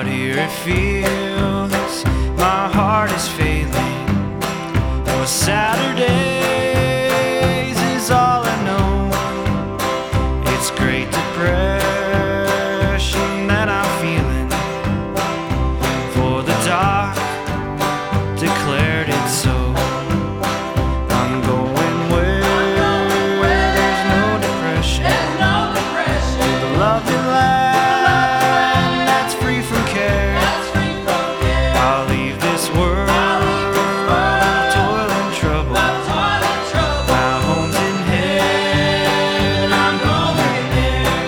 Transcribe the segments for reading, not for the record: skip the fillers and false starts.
here it feels my heart is failing. For Saturdays is all I know. It's great depression that I'm feeling, for the doc declared it so. I'm going where there's no depression, to the lovely land that's free from care. I'll leave this world of toil and trouble. My home's in heaven, I'm going there.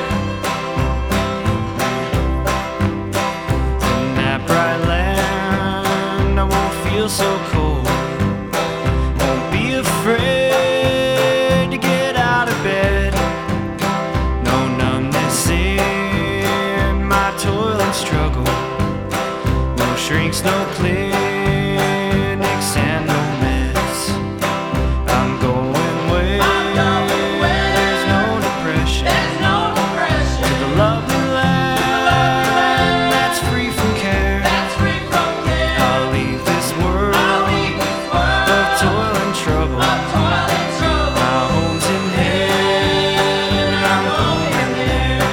In that bright land I won't feel so cold. Won't be afraid to get out of bed. No numbness in my toil and struggle. No shrinks, no clinics, and no meds. I'm going where there's no depression, to the lovely land that's free from care. I'll leave this world of toil and trouble. My home's in heaven, I'm going there.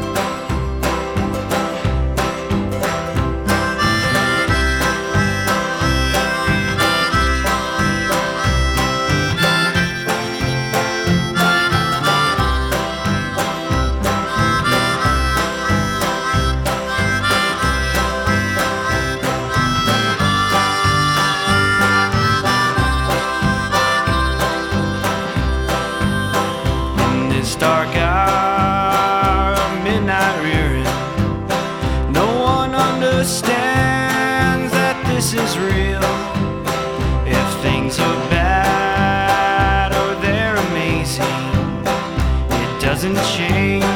In this dark hour of midnight rearing, no one understands that this is real. If things are bad or they're amazing, it doesn't change